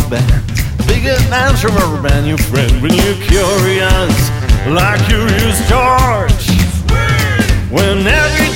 rubber band. Bigger than a rubber band, your friend, when you're curious, like Curious George. Whenever